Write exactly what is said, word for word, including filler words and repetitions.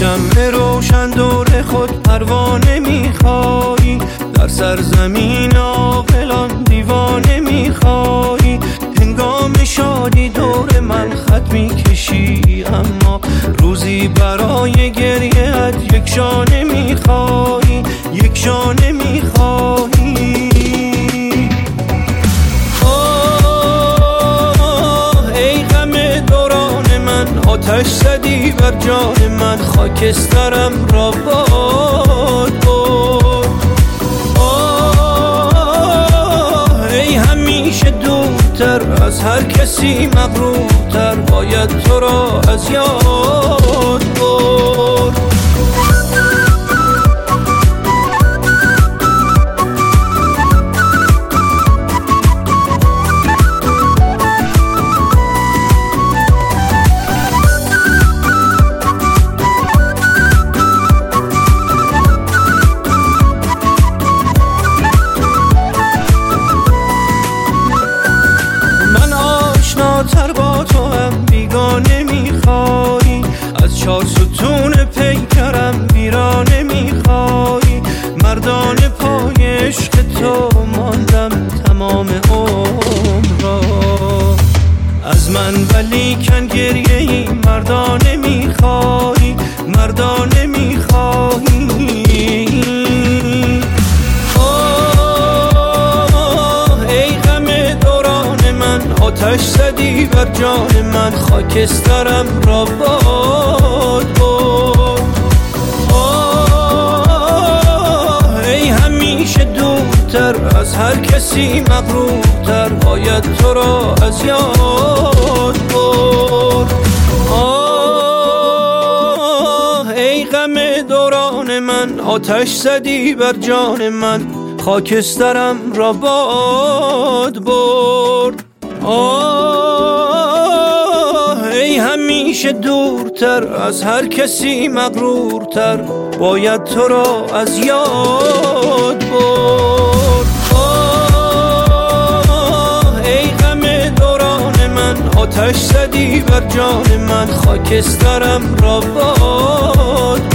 شمع روشن دور خود پروانه میخوایی، در سرزمین عاقلان دیوانه میخوایی. هنگام شادی دور من خط میکشی، اما روزی برای گریه‌ات یک شانه میخوایی، یک شانه میخوایی. آه ای غم دوران من، آتش زدی بر جان من، خاکسترم را باد برد. آه ای همیشه دورتر از هر کسی مغرورتر، باید تو را از یاد برد. تر با تو هم بیگانه میخوایی، از چار ستون پیکرم ویرانه میخوایی. مردانه پای عشق تو ماندم تمام عمر را، از من ولیکن گریه ای مردانه میخوایی، مردانه میخوایی. آتش زدی بر جان من، خاکسترم را باد برد. آه ای همیشه دورتر از هر کسی مغرورتر، باید تو را از یاد برد. آه ای غم دوران من، آتش زدی بر جان من، خاکسترم را باد برد. آه ای همیشه دورتر از هر کسی مغرورتر، باید تو را از یاد برد. آه ای غم دوران من، آتش زدی بر جان من، خاکسترم را باد